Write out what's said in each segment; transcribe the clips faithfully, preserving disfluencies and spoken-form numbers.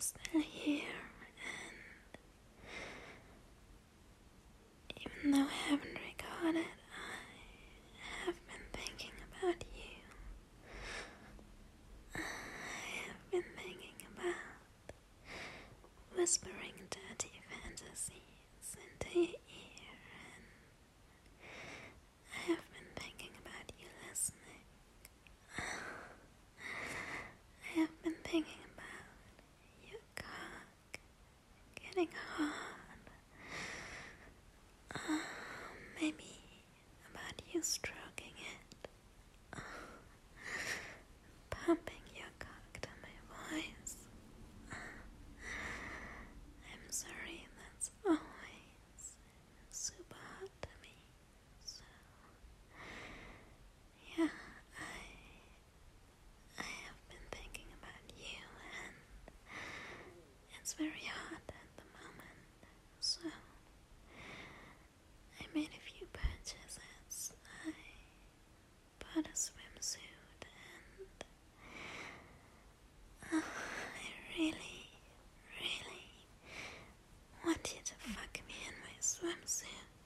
still here, and even though I haven't recorded, I have been thinking about you. I have been thinking about whispering dirty fantasies into your ear, and I have been thinking about you listening. I have been thinking about your cock getting hard. Uh, maybe about you stroking it. Uh, pumping your cock to my voice. Uh, I'm sorry, that's always super hot to me. So, yeah, I I have been thinking about you, and it's very hot at the moment, so I made a few purchases. I bought a swimsuit, and uh, I really, really want you to fuck me in my swimsuit.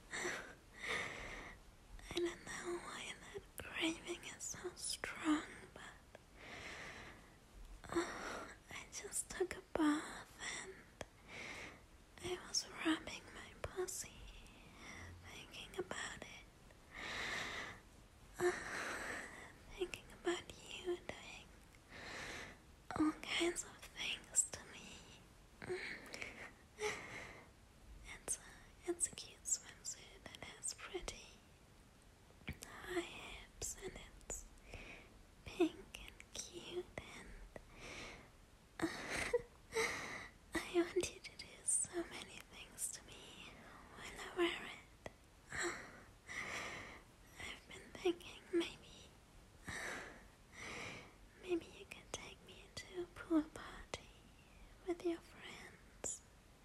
I don't know why that craving is so strong, but uh, I just took a bath and I was rubbing my pussy, thinking about it. Uh, thinking about you doing all kinds of things to me. It's a, it's a cute swimsuit that has pretty high hips, and it's pink and cute, and uh, I want you to do so many things to me when I wear it. Uh, I've been thinking maybe, uh, maybe you could take me to a pool party with your friends.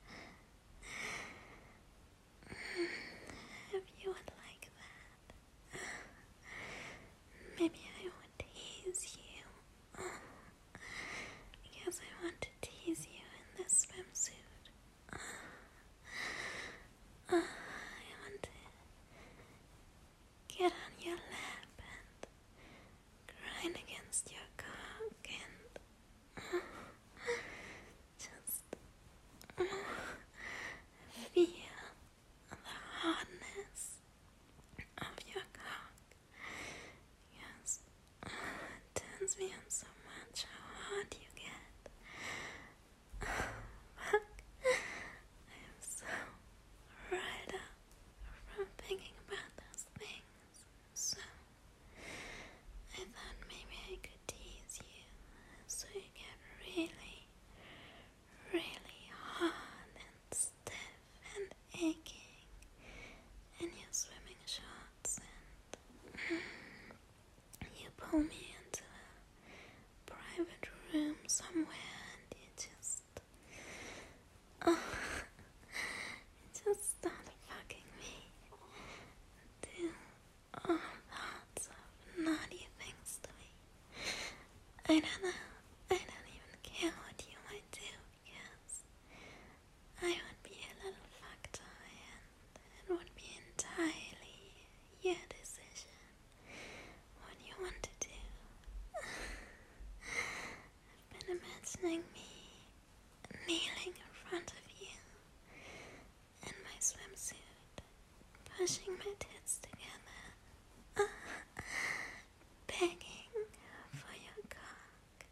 If you would like that, maybe I would tease you, uh, because I want to tease you in this swimsuit. Uh, uh, I want to get on your lap and grind against your cock and uh, just uh, feel the hardness of your cock. Yes, uh, it turns me on so much how hard you get. Fuck, I am so right up from thinking about those things. So, I thought maybe I could tease you so you get really, really hard and stiff and aching in your swimming shorts, and you pull me into a private room somewhere, and you just, oh, you just start fucking me, do all sorts of naughty things to me. I don't know, I don't even care what you might do, because I would be a little fuck toy, and it would be entirely your decision what you want to do. I've been imagining me kneeling in front of you in my swimsuit, pushing my tits together, uh, begging for your cock.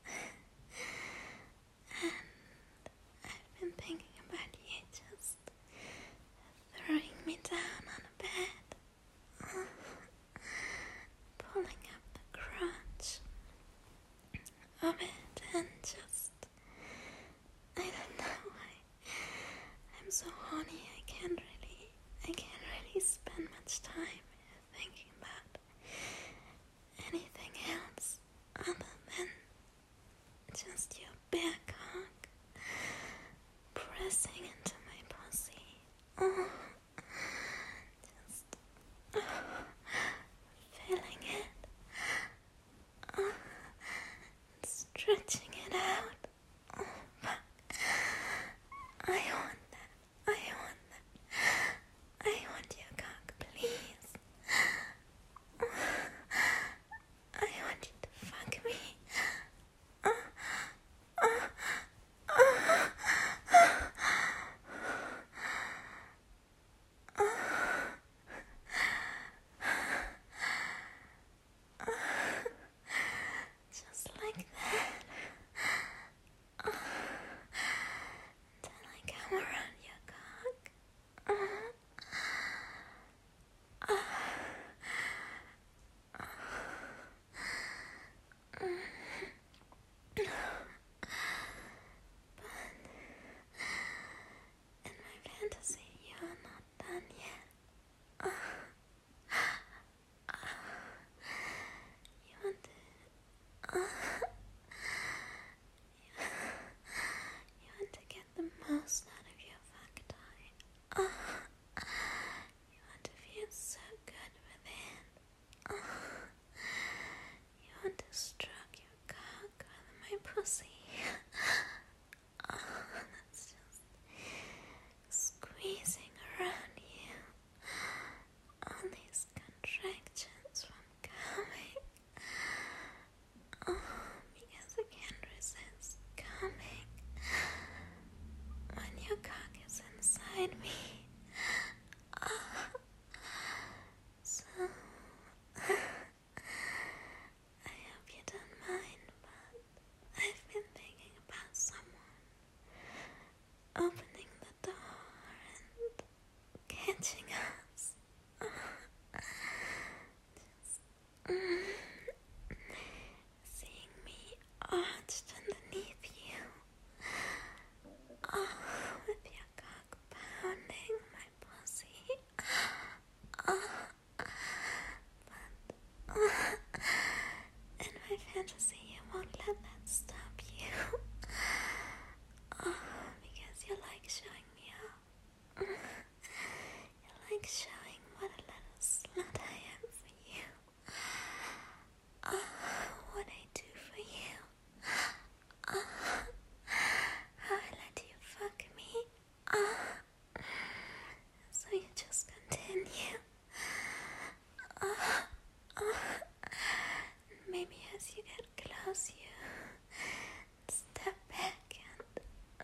And I've been thinking about you just throwing me down on a bed, uh, pulling up the crotch of it, and just, I don't know, I, I'm so horny, I can't really, I can't really spend much time thinking about anything else other than just your bare cock pressing into my pussy. Oh, just oh, feeling it, oh, stretching it out, oh,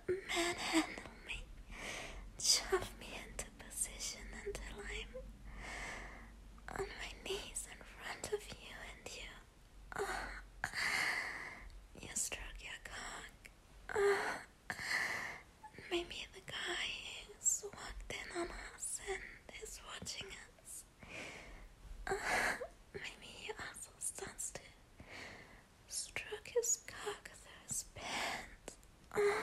manhandle me, shove me into position until I'm on my knees in front of you, and you, uh, you stroke your cock. Uh, maybe the guy who's walked in on us and is watching us. Uh, maybe he also starts to stroke his cock through his pants. Uh,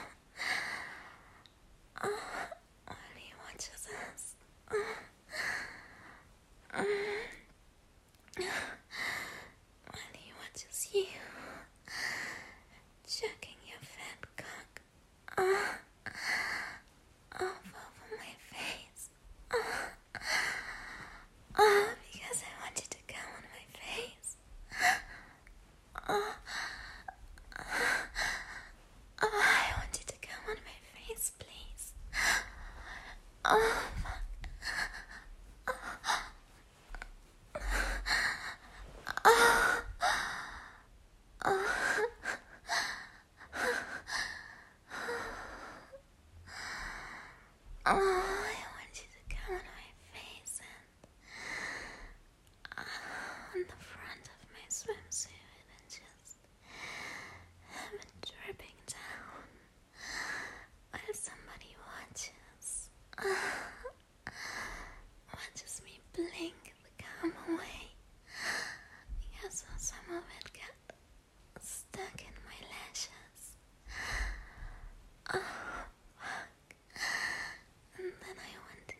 uh, while he watches us. Uh, uh, while he watches you checking your fat cock uh, off over my face. Uh, uh, because I want you to come on my face. Uh, uh, I want you to come on my face, please. Oh, fuck. Oh, I want you to come on my face and uh, on the front of my swimsuit and just have it dripping down while somebody watches. Uh, watches me blink the cum away because some of it got stuck in my lashes. Oh, fuck. And then I want to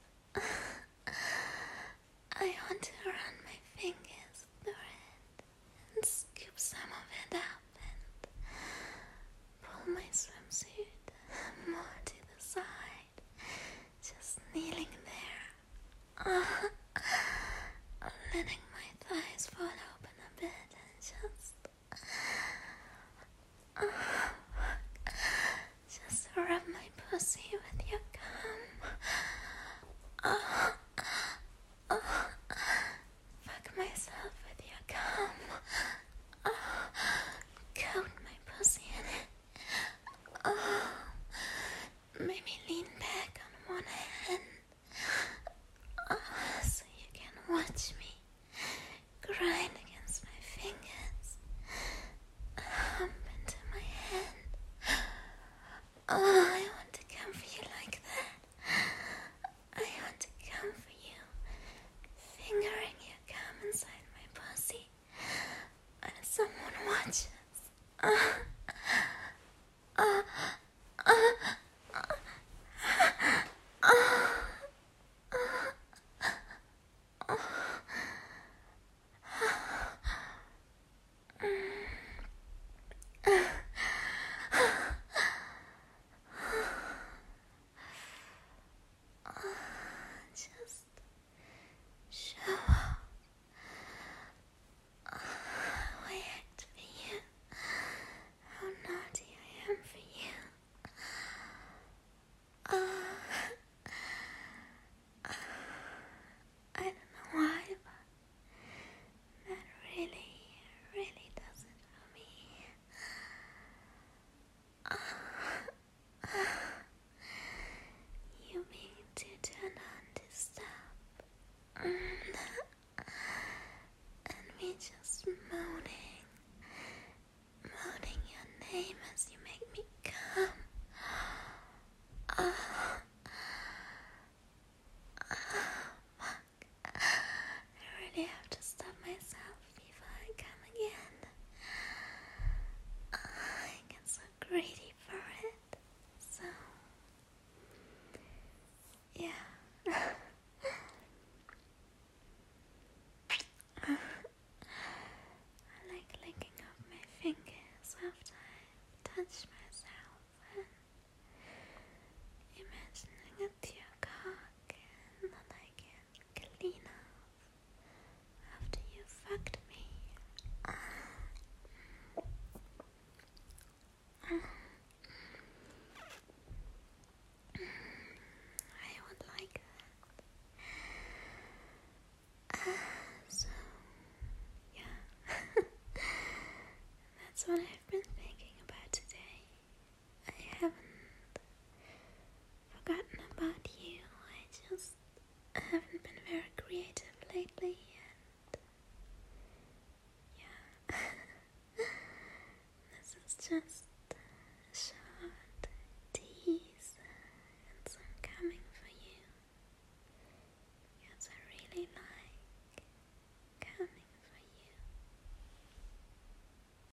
I want to run my fingers through it and scoop some of it up and pull my swimsuit more to the side, just kneeling there, uh, letting my thighs fall open a bit and just uh, just rub my pussy